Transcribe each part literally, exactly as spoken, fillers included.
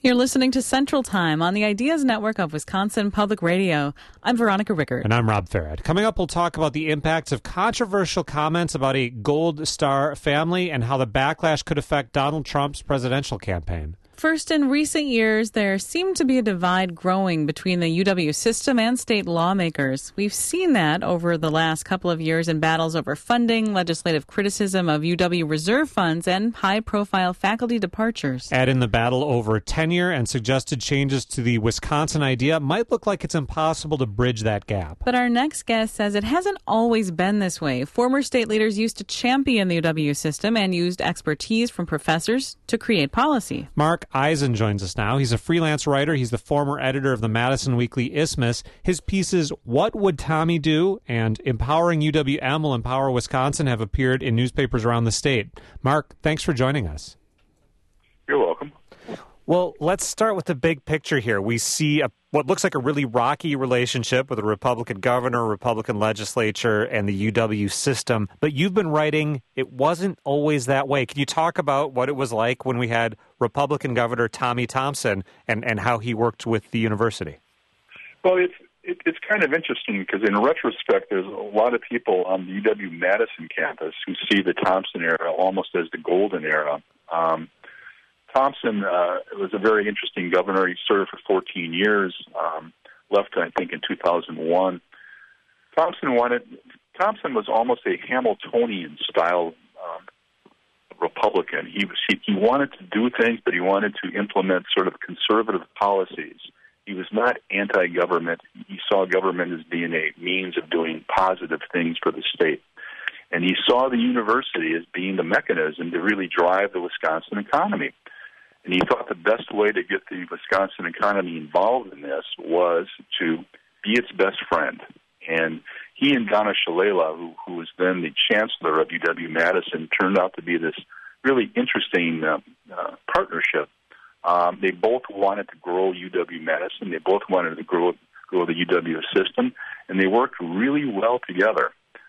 You're listening to Central Time on the Ideas Network of Wisconsin Public Radio. I'm Veronica Rickert. And I'm Rob Farad. Coming up, we'll talk about the impacts of controversial comments about a Gold Star family and how the backlash could affect Donald Trump's presidential campaign. First, in recent years, there seemed to be a divide growing between the U W system and state lawmakers. We've seen that over the last couple of years in battles over funding, legislative criticism of U W reserve funds, and high-profile faculty departures. Add in the battle over tenure and suggested changes to the Wisconsin idea might look like it's impossible to bridge that gap. But our next guest says it hasn't always been this way. Former state leaders used to champion the U W system and used expertise from professors to create policy. Mark Eisen joins us now. He's a freelance writer. He's the former editor of the Madison Weekly Isthmus. His pieces, What Would Tommy Do? And Empowering U W M Will Empower Wisconsin have appeared in newspapers around the state. Mark, thanks for joining us. You're welcome. Well, let's start with the big picture here. We see a, what looks like a really rocky relationship with a Republican governor, Republican legislature, and the U W system. But you've been writing, it wasn't always that way. Can you talk about what it was like when we had Republican Governor Tommy Thompson and, and how he worked with the university? Well, it's it, it's kind of interesting because in retrospect, there's a lot of people on the U W-Madison campus who see the Thompson era almost as the golden era. Um, Thompson uh, was a very interesting governor. He served for fourteen years, um, left, I think, in two thousand one. Thompson wanted. Thompson was almost a Hamiltonian-style um, Republican. He was he, he wanted to do things, but he wanted to implement sort of conservative policies. He was not anti-government. He saw government as being a means of doing positive things for the state. And he saw the university as being the mechanism to really drive the Wisconsin economy. And he thought the best way to get the Wisconsin economy involved in this was to be its best friend. And he and Donna Shalala, who, who was then the chancellor of U W-Madison, turned out to be this really interesting uh, uh, partnership. Um, they both wanted to grow U W-Madison. They both wanted to grow, grow the U W system. And they worked really well together.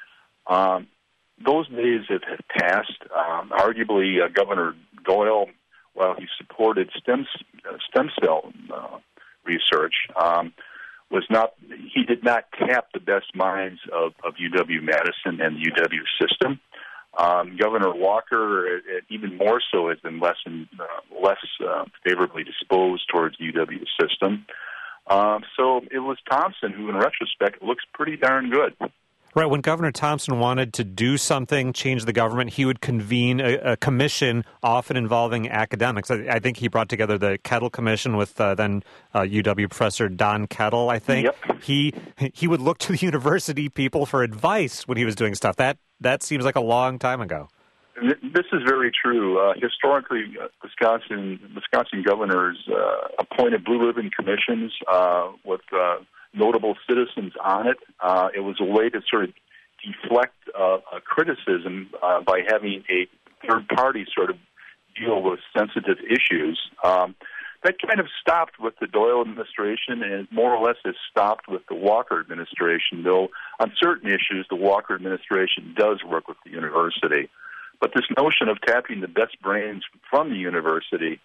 Um, those days have, have passed. Um, arguably, uh, Governor Doyle, while he supported stem uh, stem cell uh, research, um, was not he did not tap the best minds of, of U W-Madison and the U W system. Um, Governor Walker, uh, even more so, has been less and, uh, less uh, favorably disposed towards the U W system. Um, so it was Thompson who, in retrospect, looks pretty darn good. Right. When Governor Thompson wanted to do something, change the government, he would convene a, a commission, often involving academics. I, I think he brought together the Kettle Commission with uh, then uh, U W professor Don Kettle, I think. Yep. He he would look to the university people for advice when he was doing stuff. That that seems like a long time ago. This is very true. Uh, historically, uh, Wisconsin Wisconsin governors uh, appointed blue ribbon commissions uh, with uh, notable citizens on it. Uh, it was a way to sort of deflect uh, a criticism uh, by having a third party sort of deal with sensitive issues. Um, that kind of stopped with the Doyle administration and more or less has stopped with the Walker administration, though on certain issues the Walker administration does work with the university. But this notion of tapping the best brains from the university,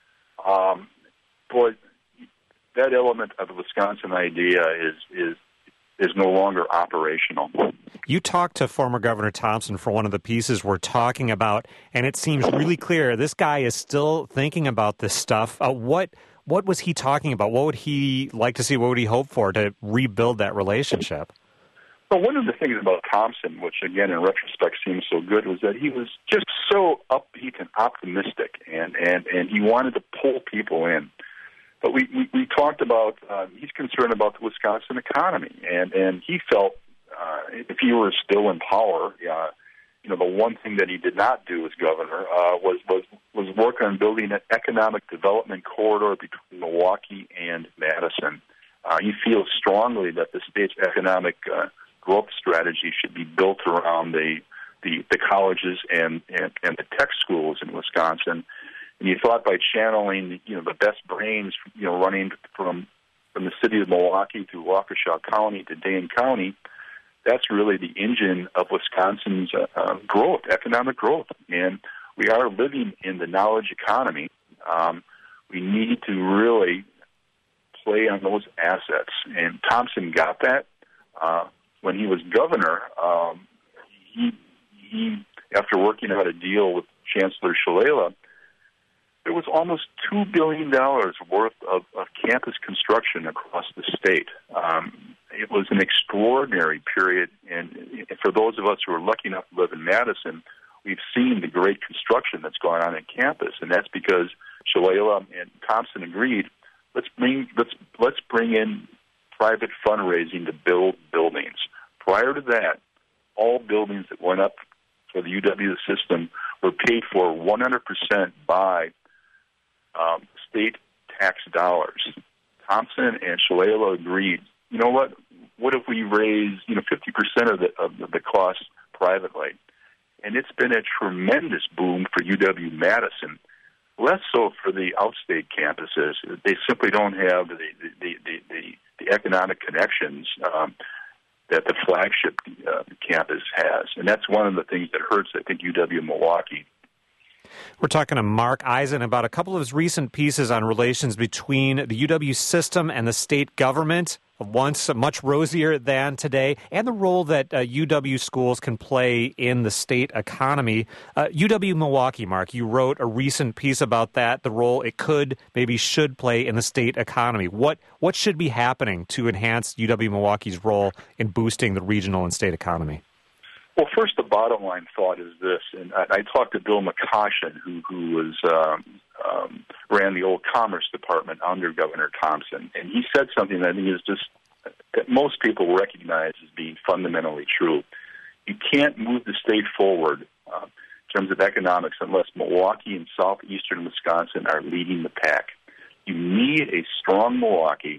um, boy, that element of the Wisconsin idea is is is no longer operational. You talked to former Governor Thompson for one of the pieces we're talking about, and it seems really clear this guy is still thinking about this stuff. Uh, what what was he talking about? What would he like to see? What would he hope for to rebuild that relationship? Well, one of the things about Thompson, which again in retrospect seems so good, was that he was just so upbeat and optimistic, and, and, and he wanted to pull people in. But we, we, we talked about, uh, he's concerned about the Wisconsin economy, and, and he felt uh, if he were still in power, uh, you know, the one thing that he did not do as governor uh, was, was, was work on building an economic development corridor between Milwaukee and Madison. Uh, he feels strongly that the state's economic uh, growth strategy should be built around the, the, the colleges and, and, and the tech schools in Wisconsin. And you thought by channeling, you know, the best brains, you know, running from from the city of Milwaukee to Waukesha County to Dane County, that's really the engine of Wisconsin's uh, uh, growth, economic growth. And we are living in the knowledge economy. Um, We need to really play on those assets. And Thompson got that. Uh, when he was governor, um, he, he, after working out a deal with Chancellor Shalala, there was almost two billion dollars worth of, of campus construction across the state. Um, it was an extraordinary period, and for those of us who are lucky enough to live in Madison, we've seen the great construction that's going on at campus, and that's because Shalala and Thompson agreed, let's bring let's let's bring in private fundraising to build buildings. Prior to that, all buildings that went up for the U W system were paid for one hundred percent by um, state tax dollars. Thompson and Shalala agreed, you know what, what if we raise, you know, fifty percent of the, of the cost privately? And it's been a tremendous boom for U W-Madison, less so for the outstate campuses. They simply don't have the, the, the, the, the economic connections um, that the flagship uh, campus has. And that's one of the things that hurts, I think, U W-Milwaukee. We're talking to Mark Eisen about a couple of his recent pieces on relations between the U W system and the state government, once much rosier than today, and the role that uh, U W schools can play in the state economy. Uh, U W-Milwaukee, Mark, you wrote a recent piece about that, the role it could, maybe should play in the state economy. What what should be happening to enhance U W-Milwaukee's role in boosting the regional and state economy? Well, first, the bottom line thought is this, and I, I talked to Bill McCoshen, who, who was um, um, ran the old Commerce Department under Governor Thompson, and he said something that I think is just that most people recognize as being fundamentally true. You can't move the state forward uh, in terms of economics unless Milwaukee and southeastern Wisconsin are leading the pack. You need a strong Milwaukee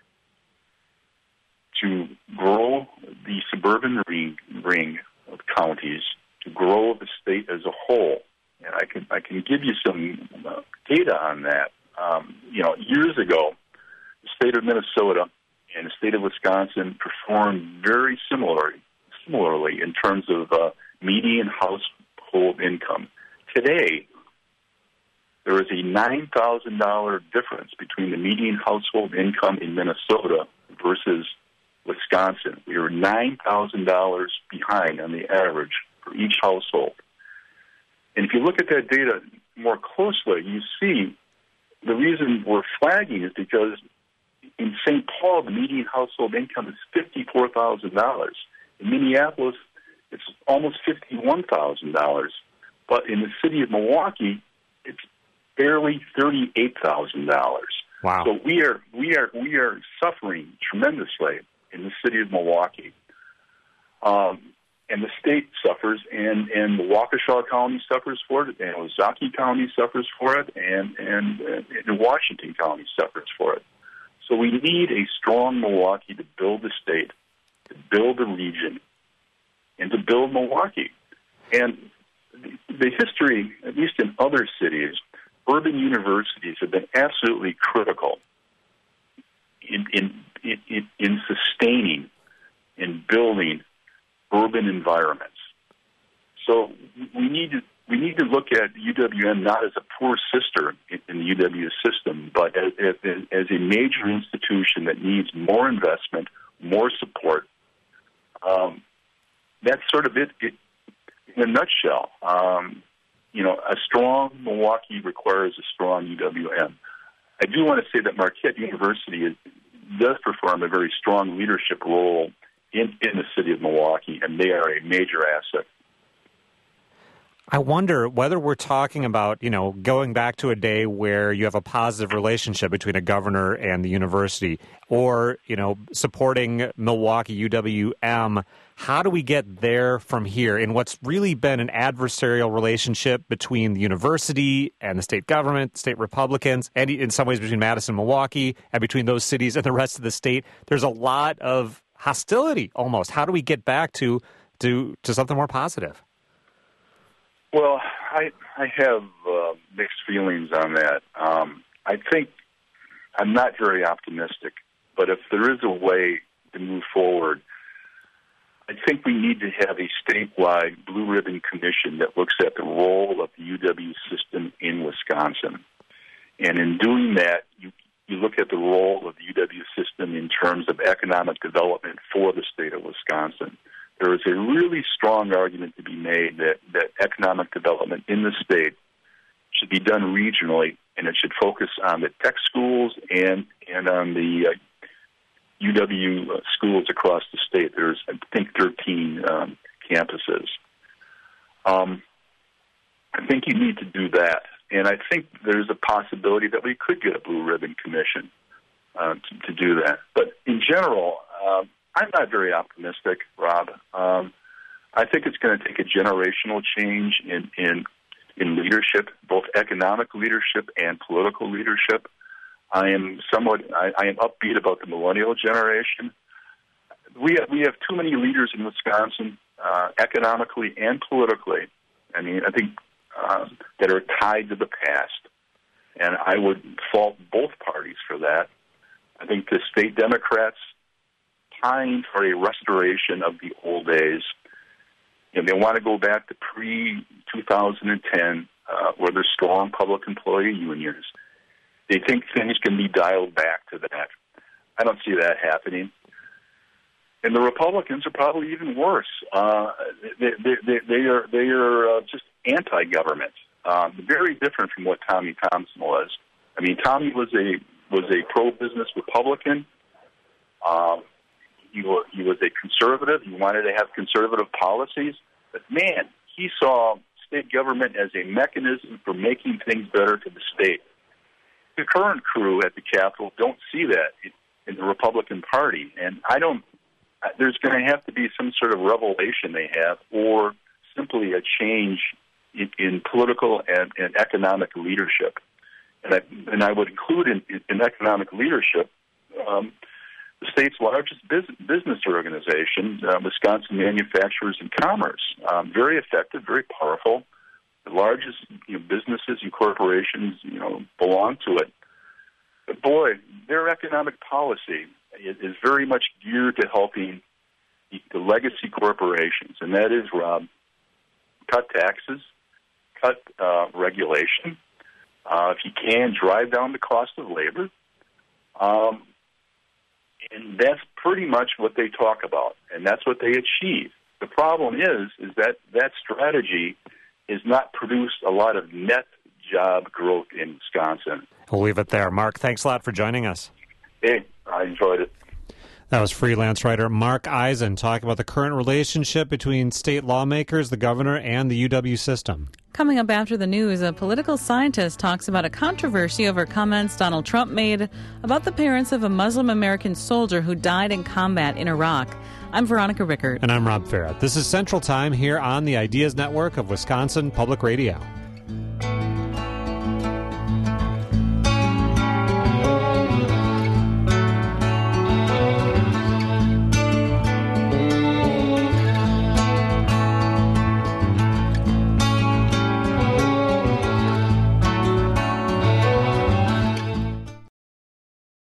to grow the suburban ring, ring of counties, to grow the state as a whole. And I can I can give you some uh, data on that. Um, you know, years ago, the state of Minnesota and the state of Wisconsin performed very similarly, similarly in terms of uh, median household income. Today, there is a nine thousand dollars difference between the median household income in Minnesota versus Wisconsin. We are nine thousand dollars behind on the average for each household. And if you look at that data more closely, you see the reason we're flagging is because in Saint Paul, the median household income is fifty-four thousand dollars. In Minneapolis, it's almost fifty-one thousand dollars. But in the city of Milwaukee, it's barely thirty-eight thousand dollars. Wow. So we are we are we are suffering tremendously in the city of Milwaukee. Um, and the state suffers, and, and the Waukesha County suffers for it, and Ozaukee County suffers for it, and, and, and Washington County suffers for it. So we need a strong Milwaukee to build the state, to build the region, and to build Milwaukee. And the, the history, at least in other cities, urban universities have been absolutely critical in in, in, in sustaining and building urban environments. So we need to we need to look at U W M not as a poor sister in, in the U W system, but as, as, as a major institution that needs more investment, more support. Um, that's sort of it, it in a nutshell. Um, you know, a strong Milwaukee requires a strong U W M. I do want to say that Marquette University is, does perform a very strong leadership role in, in the city of Milwaukee, and they are a major asset. I wonder whether we're talking about, you know, going back to a day where you have a positive relationship between a governor and the university, or, you know, supporting Milwaukee U W M. How do we get there from here in what's really been an adversarial relationship between the university and the state government, state Republicans, and in some ways between Madison and Milwaukee, and between those cities and the rest of the state? There's a lot of hostility almost. How do we get back to to, to something more positive? Well, I I have uh, mixed feelings on that. Um, I think I'm not very optimistic, but if there is a way to move forward, I think we need to have a statewide blue ribbon commission that looks at the role of the U W system in Wisconsin. And in doing that, you, you look at the role of the U W system in terms of economic development for the state of Wisconsin. There is a really strong argument to be made that, that economic development in the state should be done regionally, and it should focus on the tech schools and, and on the uh, U W schools across the state. There's, I think, thirteen um, campuses. Um, I think you need to do that, and I think there's a possibility that we could get a Blue Ribbon Commission uh, to, to do that. But in general, uh, I'm not very optimistic, Rob. Um, I think it's going to take a generational change in, in in leadership, both economic leadership and political leadership. I am somewhat, I, I am upbeat about the millennial generation. We have, we have too many leaders in Wisconsin, uh, economically and politically. I mean, I think uh, that are tied to the past, and I would fault both parties for that. I think the state Democrats pine for a restoration of the old days. You know, they want to go back to pre two thousand ten, uh, where there's strong public employee unions. They think things can be dialed back to that. I don't see that happening. And the Republicans are probably even worse. Uh, they, they, they, they are they are uh, just anti-government, um, very different from what Tommy Thompson was. I mean, Tommy was a was a pro-business Republican. Um, he was, he was a conservative. He wanted to have conservative policies. But, man, he saw state government as a mechanism for making things better to the state. The current crew at the Capitol don't see that in the Republican Party. And I don't – there's going to have to be some sort of revelation they have, or simply a change in, in political and, and economic leadership. And I, and I would include in, in economic leadership um, the state's largest business, business organization, uh, Wisconsin Manufacturers and Commerce. Um, very effective, very powerful. The largest you know, businesses and corporations, you know, belong to it. But boy, their economic policy is, is very much geared to helping the, the legacy corporations, and that is, Rob, cut taxes, cut uh, regulation. Uh, if you can, drive down the cost of labor. Um, and that's pretty much what they talk about, and that's what they achieve. The problem is, is that that strategy has not produced a lot of net job growth in Wisconsin. We'll leave it there. Mark, thanks a lot for joining us. Hey, I enjoyed it. That was freelance writer Mark Eisen talking about the current relationship between state lawmakers, the governor, and the U W system. Coming up after the news, a political scientist talks about a controversy over comments Donald Trump made about the parents of a Muslim American soldier who died in combat in Iraq. I'm Veronica Rickert. And I'm Rob Farrett. This is Central Time here on the Ideas Network of Wisconsin Public Radio.